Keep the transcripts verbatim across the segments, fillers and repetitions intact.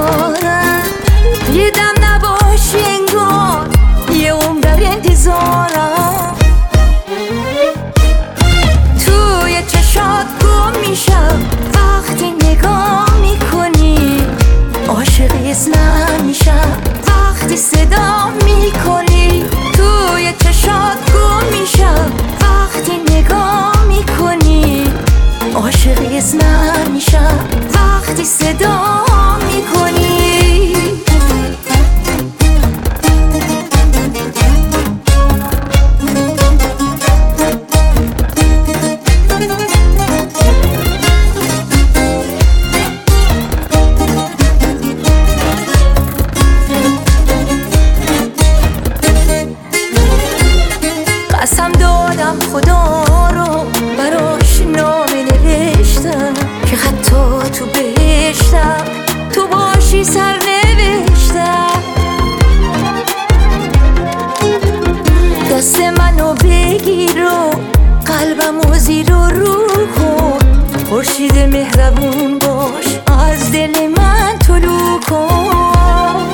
دارم، یه دم نباشی انگار یه عمر در انتظارم. توی چشات گم میشم وقتی نگاه میکنی، عاشق اسمم میشم وقتی صدا میکنی. توی چشات گم میشم وقتی نگاه میکنی، عاشق اسمم میشم وقتی صدا میکنی. قسم دادم خدا رو براش نامه نوشتم که حتی تو بهشتم تو باشی سر نوشتم. دست منو بگیر و قلبمو زیر و رو کن، خورشید مهربون باش از دل من طلوع کن.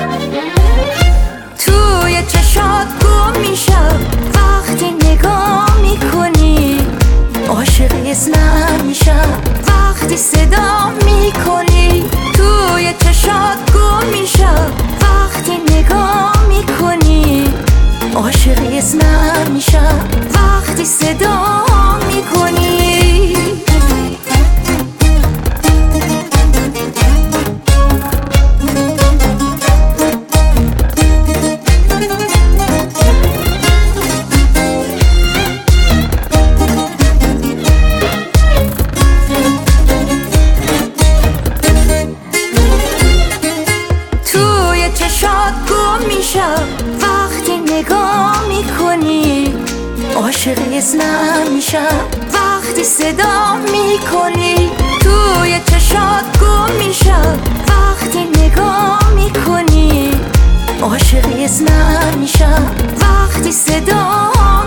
توی چشات گم میشم وقتی نگاه میکنی، عاشق اسمم میشم وقتی صدا میکنی. توی چشات گم میشم وقتی نگاه میکنی، عاشق اسمم میشم وقتی صدا میکنی. چشات گم میشم وقتی نگاه میکنی، عاشق اسمم میشم وقتی صدا میکنی. توی چشات گم میشم وقتی نگاه میکنی، عاشق اسمم میشم وقتی صدا